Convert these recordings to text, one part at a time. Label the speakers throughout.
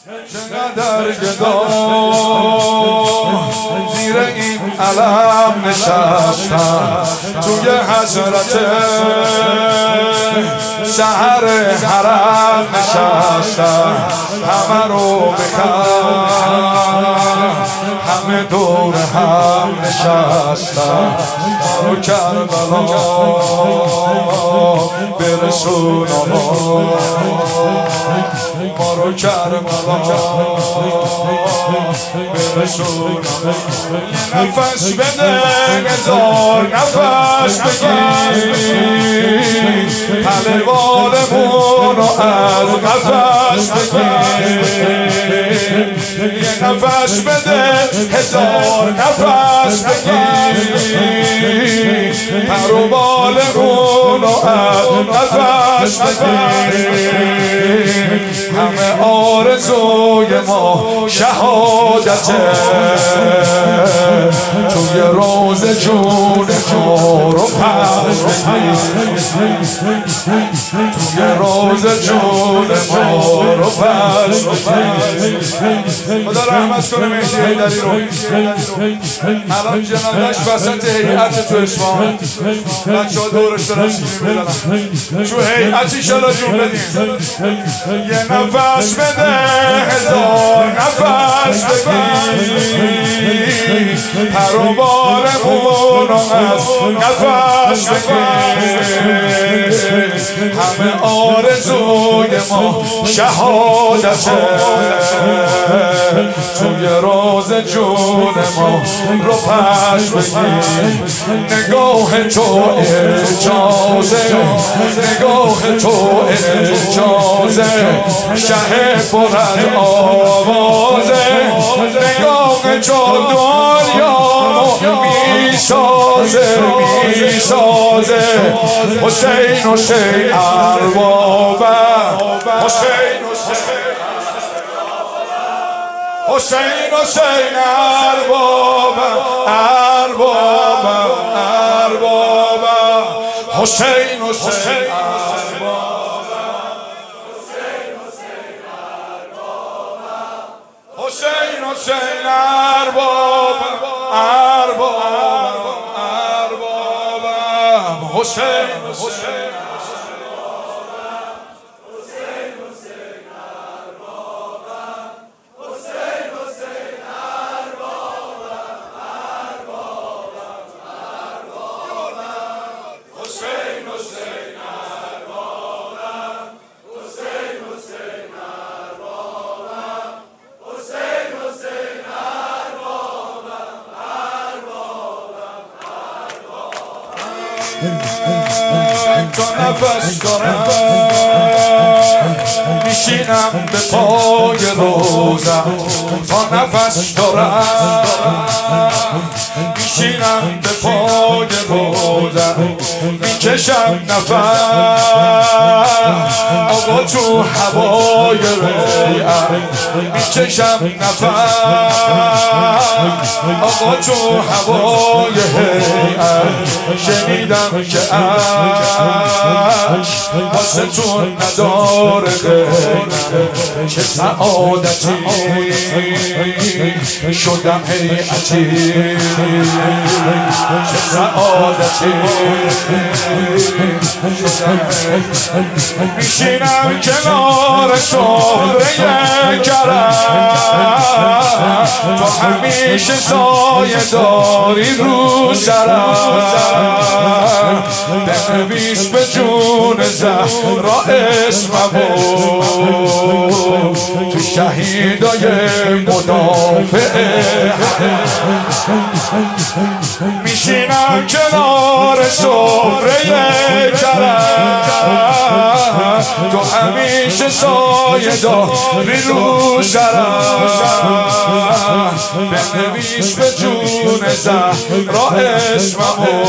Speaker 1: چقدر گدا زیر این علم نشستم، توی حسرت شهر حرم نشستم. همه رو بخوام، همه دور هم نشستم. ما رو کربلا برسون آقا، ما رو کربلا برسون آقا. یه نفس بده، هزار نفس بگیر، پهلوانمون رو از نفس بگیر. یه نفس بده، هزار نفس بگیر، پهلوانمون رو از نفس بگیر. همه آرزوی ما شهادته، توی روز جون ما رو پس بگیر، توی روز جون ما رو پس بگیر. خدا رحمت کنه مهدی حیدری رو. الان جنازه‌اش وسط هیئت تو اصفهان، بچه‌ها دورش دارن شیرین می‌زنن. تو هیئت ایشالا جون بدیم. یه نفس بده، هزار نفس بگیر، پر و بالمون رو از نفس بگیر. همه آرزوی ما شهادته، توی روز جون ما رو پس بگیر. نگاه تو اجازه، نگاه تو اجازه، شه پر از آوازه. نگاه تو دنیا میسازه، میسازه. حسین حسین اربابه، حسین حسین حسین اربابه، اربابه اربابه. حسین حسین اربابه، حسین حسین اربابه، اربابه اربابه. حسین حسین تا نفس دارم میشینم به پای روزم، تا نفس دارم میشینم به پای روزم. میکشم نفس آقا تو هوای ریعم، میکشم نفس آقا تو هوای ریعم. شنیدم که واسه تو نداره غیرم، چه سعادتی شدم هیئتی، چه سعادتی. میشینم کنار سفره کرم، تو همیشه سایه داری رو سرم. بنویس به جون زهرا اسممو، تو شهیدای مدافع. میشینم کنار سفره کرم، تو همیشه سایه داری رو سرم. بنویس به جون زهرا اسممو،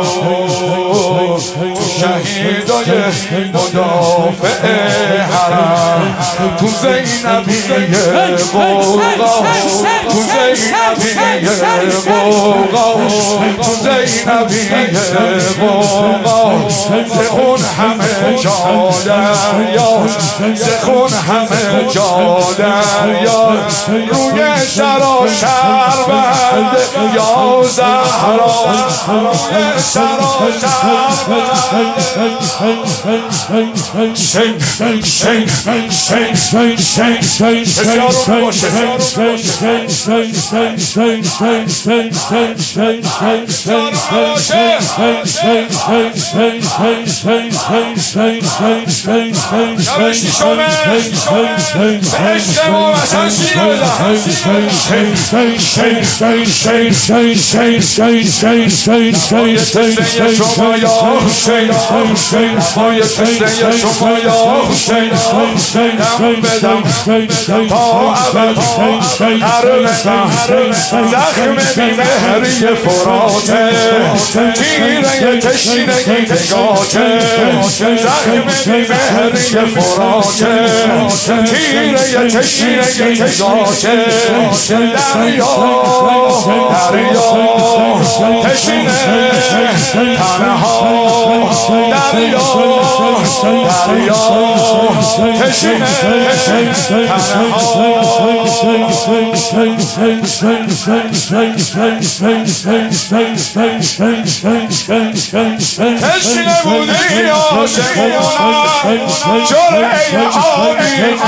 Speaker 1: تو شهیدای مدافع حرم. تو زینبیه بوغا، تو زینبیه بوغا، تو زینبیه بوغا. اون همه جادم دریا زخون همه جا دریا روی سرا شربند یا زهرا روی سرا شما یا حسین دم بدم تا ابد هر بدم زخم بیمهری فراته تیره تشنگی نگاته زخم بیمهری فراته تیره تشنگی نگاته دریا تشنه تنها دریا تشنه تشنه بودی آسمونا جرعه آبی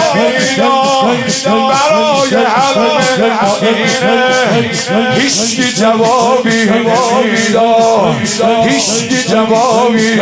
Speaker 1: برای حلم آینه هیچکی جوابی نمیداد هیچکی جوابی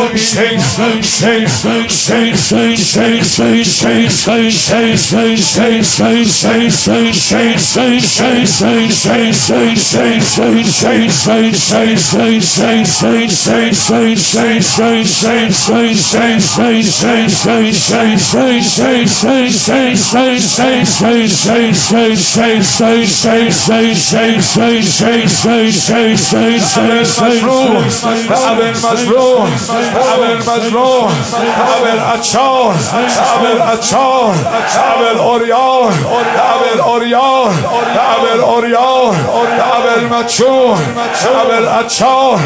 Speaker 1: مظلوم ابل عطار ابل اوریان ابل مچون ابل عطار